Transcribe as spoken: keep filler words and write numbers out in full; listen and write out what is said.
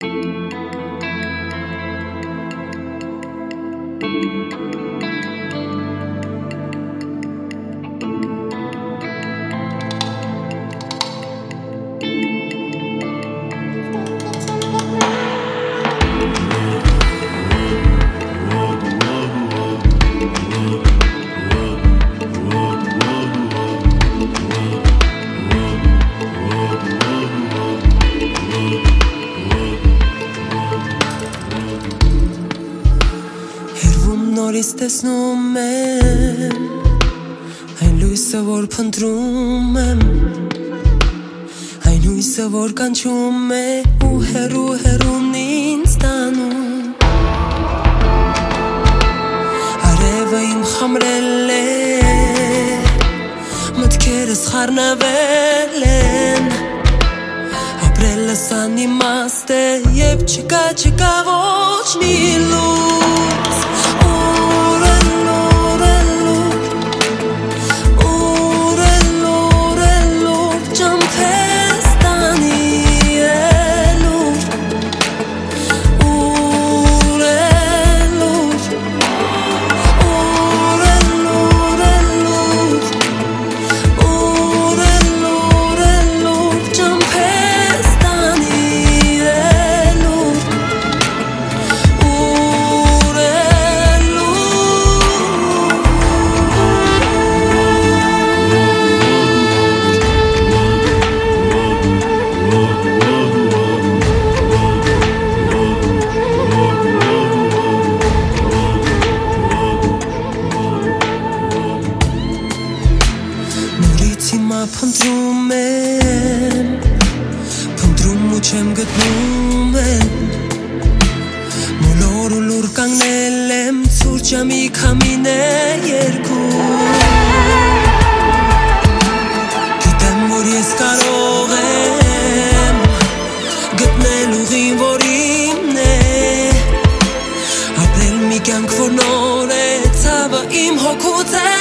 Նորից տեսնում եմ այն լույսը, որ փնտրում եմ, այն հույսը, որ կանչում է ու հեռու հեռուն ինձ տանում, արևը իմ խամրել է, մտքերս խառնվել են, ապրելս անիմաստ է և չկա չկա ոչ մի լույս. Փնտրում եմ, փնտրում ու չեմ գտնում եմ, մոլոր ու լուր կանգնել եմ, ցուրճամի քամին է երկում, գիտեմ, որ ես կարող եմ գտնել ուղին, որ իմն է, ապրել մի կյանք, որ նոր է, ցավը իմ հոգուց է